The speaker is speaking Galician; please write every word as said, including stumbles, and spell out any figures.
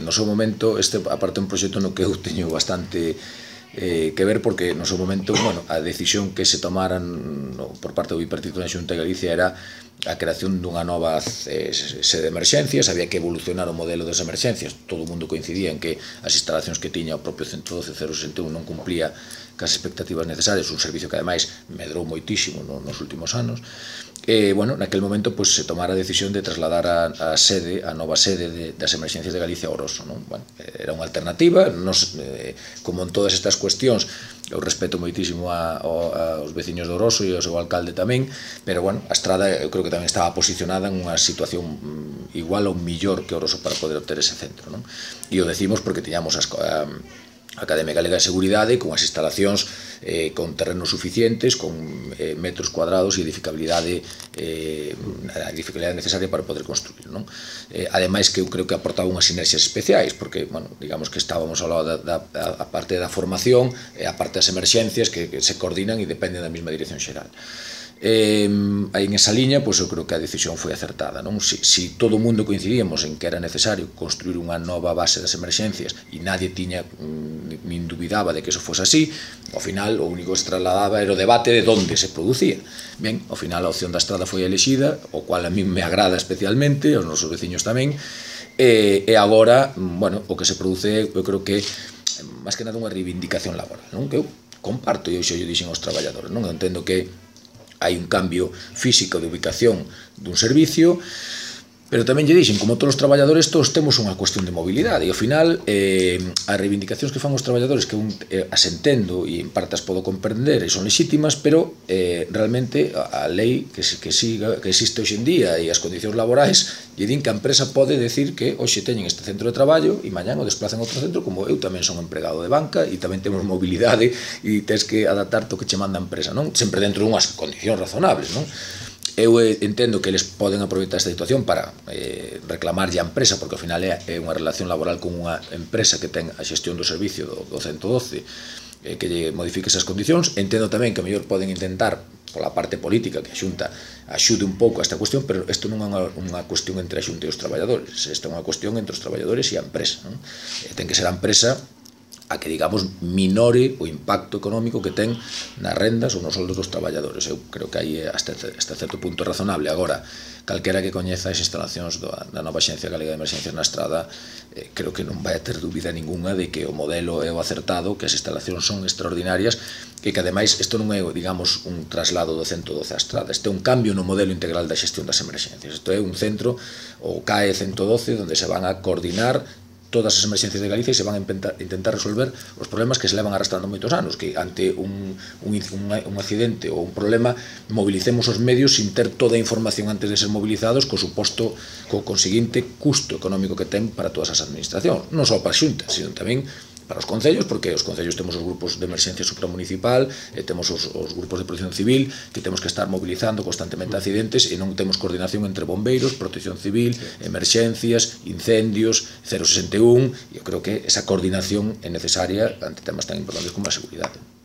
no seu momento, este aparte un proxecto no que eu teño bastante eh, que ver, porque no seu momento, bueno, a decisión que se tomaran no, por parte do Bipartito na Xunta de Galicia era a creación dunha nova eh, sede de emerxencias. Había que evolucionar o modelo das emerxencias. Todo o mundo coincidía en que as instalacións que tiña o propio ciento doce cero sesenta e un non cumplía cas expectativas necesarias, un servicio que ademais medrou moitísimo no, nos últimos anos. E, bueno, naquele momento pues, se tomara a decisión de trasladar a, a sede, a nova sede de, das emerxencias de Galicia a Oroso, non? Bueno, era unha alternativa. Nos, eh, como en todas estas cuestións, eu respeto moitísimo a, a, aos veciños de Oroso e ao seu alcalde tamén, pero, bueno, a estrada eu creo que tamén estaba posicionada en unha situación igual ou millor que Oroso para poder obter ese centro, non? E o decimos porque tiñamos as, a, a Academia Galega de Seguridade con as instalacións eh, con terrenos suficientes, con eh, metros cuadrados e edificabilidade eh, a edificabilidade necesaria para poder construir, non? Eh, ademais que eu creo que aportaba unhas sinerxias especiais, porque, bueno, digamos que estábamos ao lado da, da, a parte da formación e a parte das emerxencias que, que se coordinan e dependen da mesma dirección xeral. Eh, aí en esa liña, pois eu creo que a decisión foi acertada, non? Si, si todo o mundo coincidíamos en que era necesario construir unha nova base das emerxencias e nadie tiña nin dubidaba de que eso fose así, ao final o único que se trasladaba era o debate de onde se producía. Ben, ao final a opción da estrada foi elexida, o cual a mí me agrada especialmente, aos nosos veciños tamén, e, e agora, bueno, o que se produce, eu creo que máis que nada unha reivindicación laboral, non? Que eu comparto e hoxe eu dixen aos traballadores, non? Eu entendo que hai un cambio físico de ubicación dun servicio, pero tamén lle dixen, como todos os traballadores, todos temos unha cuestión de mobilidade, e ao final eh, as reivindicacións que fan os traballadores, que un eh, as entendo e en parte as podo comprender e son lexítimas, pero eh, realmente a, a lei que, que, siga, que existe hoxe en día e as condicións laborais lle din que a empresa pode decir que hoxe teñen este centro de traballo e mañán o desplazan a outro centro, como eu tamén son empregado de banca e tamén temos mobilidade e tens que adaptar o que che manda a empresa, non? Sempre dentro de unhas condicións razonables, non? Eu entendo que eles poden aproveitar esta situación para eh, reclamarlle a empresa, porque ao final é, é unha relación laboral con unha empresa que ten a xestión do servicio do, do ciento doce, eh, que lle modifique esas condicións. Entendo tamén que a mellor poden intentar, pola parte política, que a Xunta axude un pouco a esta cuestión, pero isto non é unha, unha cuestión entre a Xunta e os traballadores, isto é unha cuestión entre os traballadores e a empresa, non? Eh, ten que ser a empresa a que, digamos, minore o impacto económico que ten nas rendas ou nos soldos dos traballadores. Eu creo que aí hasta, hasta certo punto é razonable. Agora, calquera que coñeza as instalacións da nova Axencia Galega de Emerxencias na Estrada, eh, creo que non vai a ter dúbida ninguna de que o modelo é o acertado, que as instalacións son extraordinarias, e que, ademais, isto non é, digamos, un traslado do ciento doce á Estrada, isto é un cambio no modelo integral da xestión das emerxencias. Isto é un centro, o C A E ciento doce, onde se van a coordinar todas as emerxencias de Galicia e se van a intentar resolver os problemas que se levan arrastrando moitos anos, que ante un, un, un accidente ou un problema mobilicemos os medios sin ter toda a información antes de ser movilizados, co suposto, co conseguinte custo económico que ten para todas as administracións, non só para a Xunta, sino tamén para os concellos, porque os concellos temos os grupos de emerxencia supramunicipal, e temos os, os grupos de protección civil, que temos que estar mobilizando constantemente accidentes, e non temos coordinación entre bombeiros, protección civil, emerxencias, incendios, cero sesenta e un, e eu creo que esa coordinación é necesaria ante temas tan importantes como a seguridade.